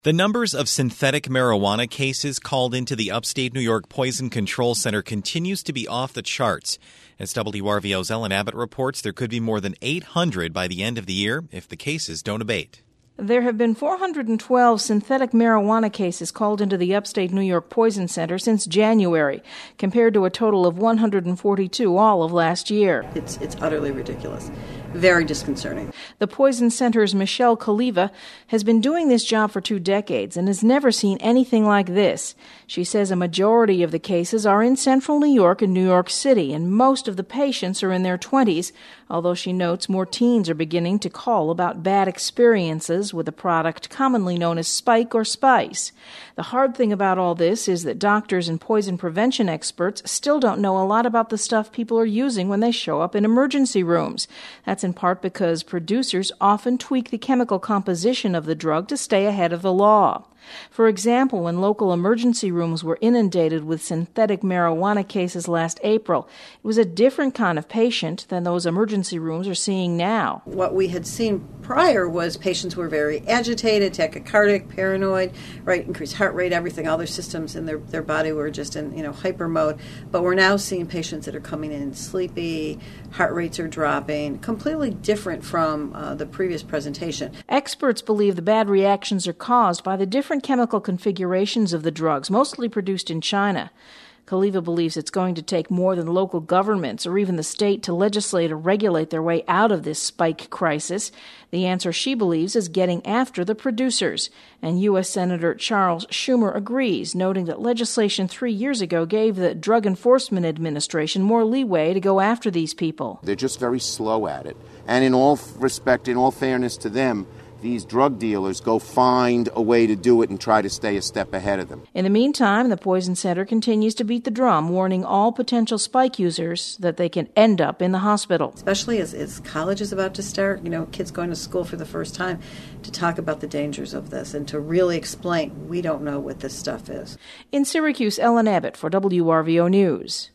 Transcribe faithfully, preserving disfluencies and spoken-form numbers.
The numbers of synthetic marijuana cases called into the upstate New York Poison Control Center continues to be off the charts. As W R V O's Ellen Abbott reports, there could be more than eight hundred by the end of the year if the cases don't abate. There have been four hundred twelve synthetic marijuana cases called into the upstate New York Poison Center since January, compared to a total of one hundred forty-two all of last year. It's it's utterly ridiculous. Very disconcerting. The Poison Center's Michelle Kaliva has been doing this job for two decades and has never seen anything like this. She says a majority of the cases are in central New York and New York City, and most of the patients are in their twenties, although she notes more teens are beginning to call about bad experiences with a product commonly known as spike or spice. The hard thing about all this is that doctors and poison prevention experts still don't know a lot about the stuff people are using when they show up in emergency rooms. That's in part because producers often tweak the chemical composition of the drug to stay ahead of the law. For example, when local emergency rooms were inundated with synthetic marijuana cases last April, it was a different kind of patient than those emergency rooms are seeing now. What we had seen prior was patients were very agitated, tachycardic, paranoid, right, increased heart rate, everything, all their systems in their, their body were just in, you know, hyper mode. But we're now seeing patients that are coming in sleepy, heart rates are dropping, completely different from uh, the previous presentation. Experts believe the bad reactions are caused by the different chemical configurations of the drugs, mostly produced in China. Kaliva believes it's going to take more than local governments or even the state to legislate or regulate their way out of this spike crisis. The answer, she believes, is getting after the producers. And U S Senator Charles Schumer agrees, noting that legislation three years ago gave the Drug Enforcement Administration more leeway to go after these people. They're just very slow at it. And in all respect, in all fairness to them, these drug dealers go find a way to do it and try to stay a step ahead of them. In the meantime, the Poison Center continues to beat the drum, warning all potential spike users that they can end up in the hospital. Especially as, as college is about to start, you know, kids going to school for the first time, to talk about the dangers of this and to really explain, we don't know what this stuff is. In Syracuse, Ellen Abbott for W R V O News.